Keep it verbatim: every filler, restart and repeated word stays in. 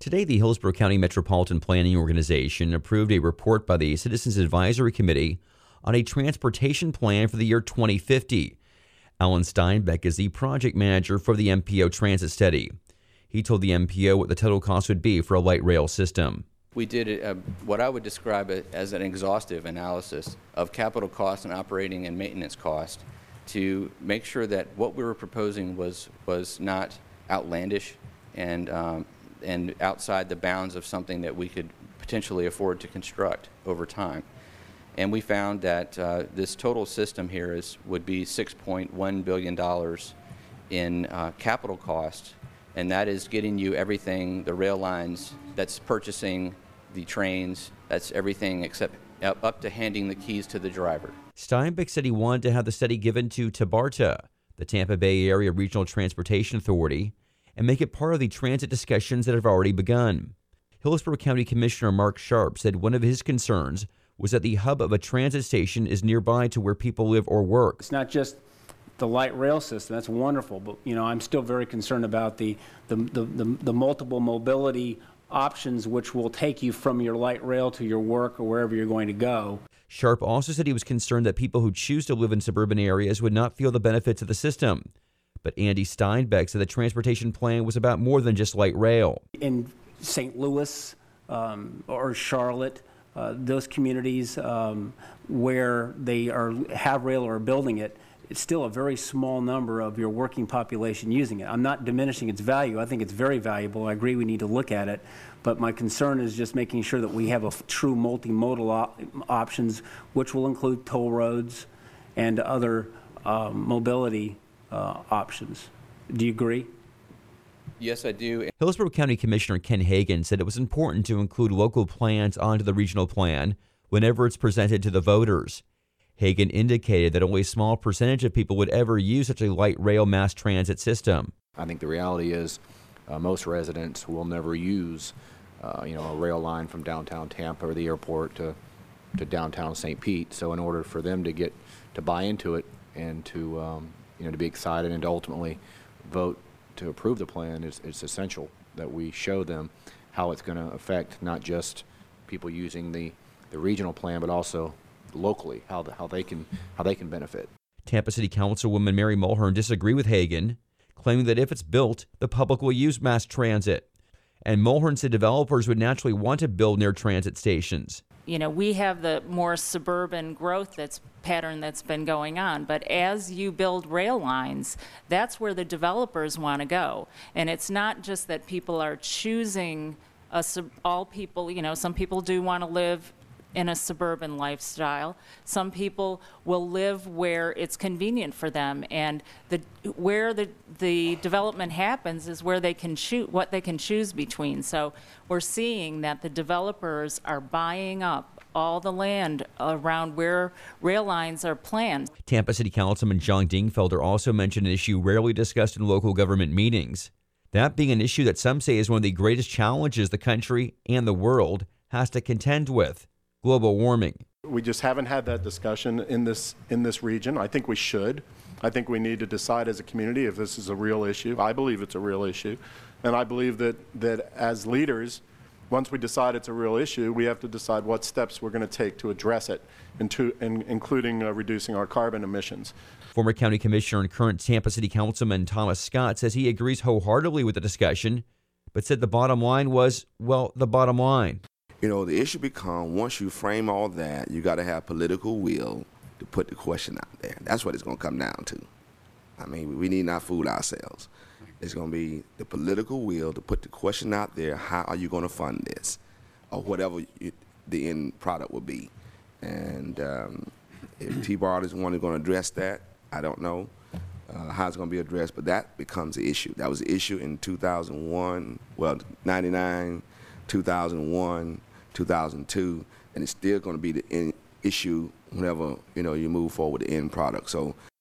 Today, the Hillsborough County Metropolitan Planning Organization approved a report by the Citizens Advisory Committee on a transportation plan for the year twenty fifty. Alan Steinbeck is the project manager for the M P O Transit Study. He told the M P O what the total cost would be for a light rail system. We did a, what I would describe it as an exhaustive analysis of capital costs and operating and maintenance cost to make sure that what we were proposing was was not outlandish and um, and outside the bounds of something that we could potentially afford to construct over time. And we found that uh, this total system here is would be six point one billion dollars in uh, capital cost, and that is getting you everything, the rail lines, that's purchasing the trains, that's everything except up, up to handing the keys to the driver. Steinbeck said he wanted to have the study given to TABARTA, the Tampa Bay Area Regional Transportation Authority, and make it part of the transit discussions that have already begun. Hillsborough County Commissioner Mark Sharp said one of his concerns was that the hub of a transit station is nearby to where people live or work. It's not just the light rail system, that's wonderful, but you know, I'm still very concerned about the, the, the, the, the multiple mobility options which will take you from your light rail to your work or wherever you're going to go. Sharp also said he was concerned that people who choose to live in suburban areas would not feel the benefits of the system. But Andy Steinbeck said the transportation plan was about more than just light rail. In Saint Louis um, or Charlotte, uh, those communities um, where they are have rail or are building it, it's still a very small number of your working population using it. I'm not diminishing its value. I think it's very valuable. I agree we need to look at it. But my concern is just making sure that we have a true multimodal op options, which will include toll roads and other um, mobility uh, options. Do you agree? Yes, I do. Hillsborough County Commissioner Ken Hagan said it was important to include local plans onto the regional plan whenever it's presented to the voters. Hagan indicated that only a small percentage of people would ever use such a light rail mass transit system. I think the reality is uh, most residents will never use uh, you know, a rail line from downtown Tampa or the airport to, to downtown Saint Pete. So in order for them to get to buy into it and to um, you know, to be excited and to ultimately vote to approve the plan, it's, it's essential that we show them how it's going to affect not just people using the, the regional plan, but also locally, how, the, how, they can, how they can benefit. Tampa City Councilwoman Mary Mulhern disagreed with Hagan, claiming that if it's built, the public will use mass transit. And Mulhern said developers would naturally want to build near transit stations. You know, we have the more suburban growth that's pattern that's been going on, but as you build rail lines, that's where the developers want to go. And it's not just that people are choosing a sub all people, you know, some people do want to live in a suburban lifestyle. Some people will live where it's convenient for them, and the where the the development happens is where they can choose what they can choose between. So we're seeing that the developers are buying up all the land around where rail lines are planned. Tampa City Councilman John Dingfelder also mentioned an issue rarely discussed in local government meetings, that being an issue that some say is one of the greatest challenges the country and the world has to contend with: global warming. We just haven't had that discussion in this in this region. I think we should. I think we need to decide as a community if this is a real issue. I believe it's a real issue. And I believe that, that as leaders, once we decide it's a real issue, we have to decide what steps we're going to take to address it, into, in, including uh, reducing our carbon emissions. Former County Commissioner and current Tampa City Councilman Thomas Scott says he agrees wholeheartedly with the discussion, but said the bottom line was, well, the bottom line. You know, the issue becomes, once you frame all that, you got to have political will to put the question out there. That's what it's going to come down to. I mean, we need not fool ourselves. It's going to be the political will to put the question out there: how are you going to fund this, or whatever you, the end product will be. And um, if T-BART is the one who's going to address that, I don't know uh, how it's going to be addressed, but that becomes the issue. That was the issue in two thousand one, well, ninety-nine, two thousand one, two thousand two, and it's still going to be the end issue whenever, you know, you move forward with the end product. So